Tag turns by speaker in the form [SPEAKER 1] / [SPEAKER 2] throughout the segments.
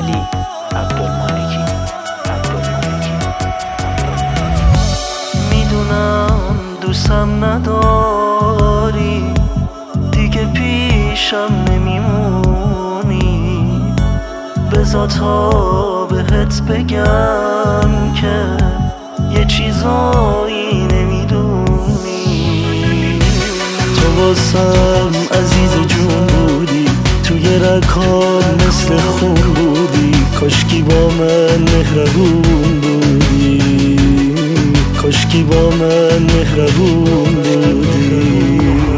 [SPEAKER 1] علی عبدالمالکی.
[SPEAKER 2] میدونم دوستم نداری، دیگه پیشم نمیمونی، بذار تا بهت بگم که یه چیزایی نمیدونی. تو واسم عزیز جون بودی، توی رگام مثل خون بودی، کاشکی با من مهربون بودی، کاشکی با من مهربون بودی.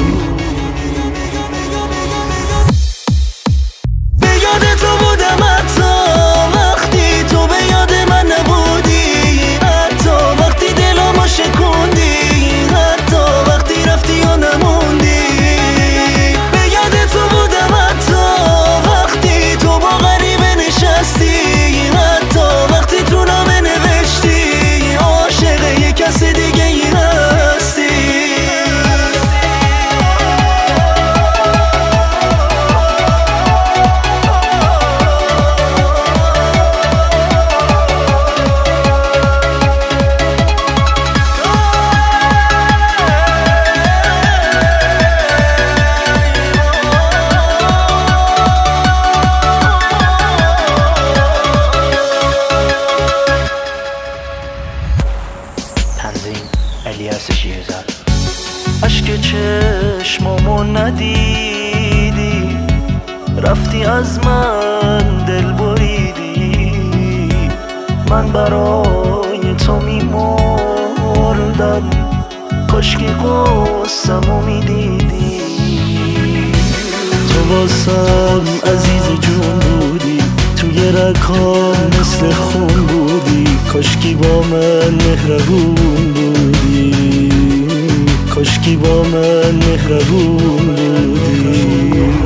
[SPEAKER 2] به یاد تو بودم حتی وقتی تو به یاد من نبودی، حتی وقتی دلمو شکوندی، حتی وقتی رفتی و نموندی. به یاد تو بودم حتی وقتی تو با غریبه نشستی، حتی وقتی تو نامه نوشتی عاشق یه کس دیگه ای هستی.
[SPEAKER 1] تنظیم الیاس شیرزاد.
[SPEAKER 2] عشق چشمامو ندیدی، رفتی از من دل بریدی، من برای تو میمردم، کاشکی قصه‌مو میدیدی. تو واسم عزیز جون بودی، توی رگام مثل خون بودی، کاشکی با من مهربون بودی، کاشکی با من مهربون بودی.